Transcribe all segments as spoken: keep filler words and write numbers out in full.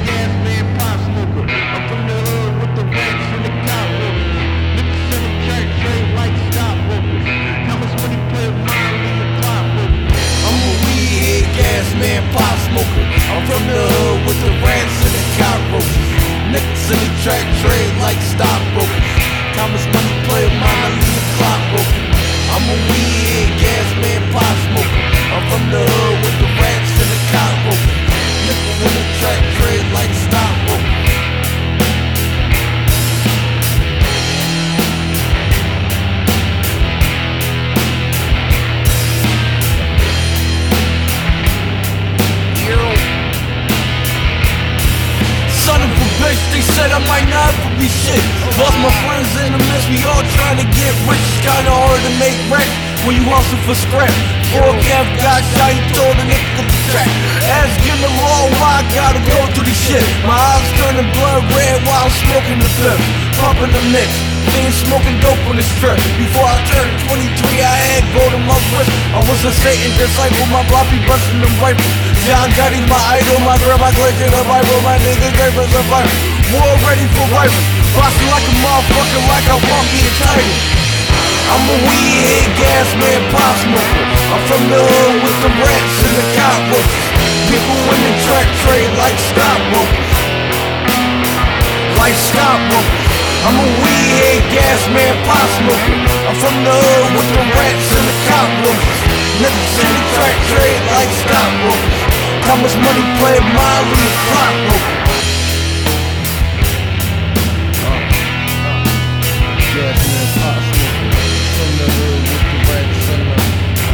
gas man, pot smoker. I'm from the hood with the racks and the cop workers. Niggas in the track trade like stockbrokers. How much money play with mine, leave the clock working. I'm a weed head, gas man, pot smoker. I'm from the hood with the rats and the cockroaches. Niggas in the track trade like stockbrokers. How much money play with mine, I leave the clock working. I'm a weed head, gas man, pot smoker. I'm from the hood with the rats and the cockroaches. Niggas in the track trade like stockbrokers. Son of a bitch, they said I might not ever be shit. Lost my friends in the mist, we all trying to get rich. It's kinda hard to make rent when you hustle for scrap. Four Kev got shot, he told a nigga to track. Ask him the law, why I gotta go through this shit. My eyes turning blood red while I'm smoking the fifth, pumping the mix, being smoking dope on the strip. Before I turned twenty-three, I had gold on my wrist. I was a Satan disciple, my bloppy busting them rifles. John Gotti, my idol, my grandma glitching the Bible. My niggas great for survival, war ready for rifles. Bossing like a motherfucker, like I want me a title. I'm a weed head, gas man, pot smoker. I'm from the hood with the rats and the cockroaches. People in the track trade like stockbrokers, like stockbrokers. I'm a weed head, gas man, pot smoker. I'm from the hood with the rats and the cockroaches. Niggas in the track trade like stockbrokers. How much money play mine, leave the clock broken. Gas man, pot smoker. From the hood with the rats and the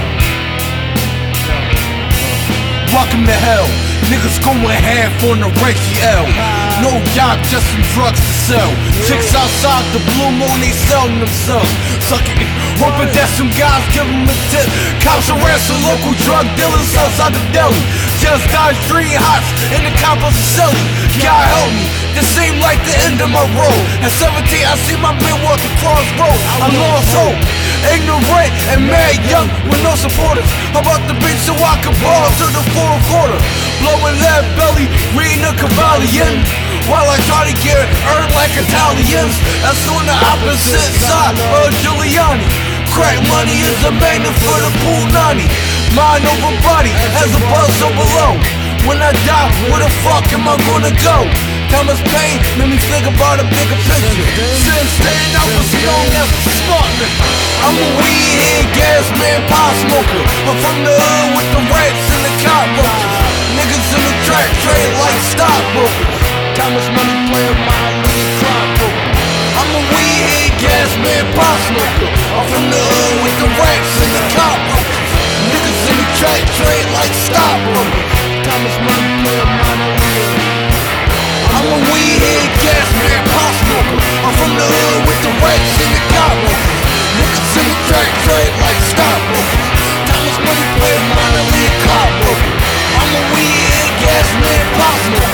welcome to hell. Niggas going half on the Reggie L. No job, just some drugs to sell. Chicks outside the blue moon, they selling themselves. Sucking it, hoping that some guys give them a tip. Cops arrest some local drug dealers outside the deli. Just dodged three hots in the compost facility. God help me, this seemed like the end of my road. At seventeen, I see my man walk across road. I lost hope, ignorant and mad young with no supporters. I'm about to beat so I can ball to the fourth quarter. Blowing that belly, reading a Cavalian, while I try to get earned like Italians. That's on the opposite side of Giuliani. Crack money is a magnet for the pool nanny. Mind over body as a buzz so below. When I die, where the fuck am I gonna go? How much pain made me think about a bigger picture. Since staying out was known as a smart nigga. I'm a weed head, gas man, pot smoker. I'm from the hood with the rats and the cockroaches. Niggas in the track trade like stockbrokers. How much money play with my lead clock broker. I'm a weed head, gas man, pot smoker. I'm from the hood with the rats and the cockroaches. Niggas in the track trade like stockbrokers. How much money play with my lead. I'm a weed head, gas man, pot smoker. I'm from the hood with the rats and the cockroaches. Niggas in the track trade like stockbrokers. How much money play with my lead clock broker. I'm a weed head, gas man, pot smoker.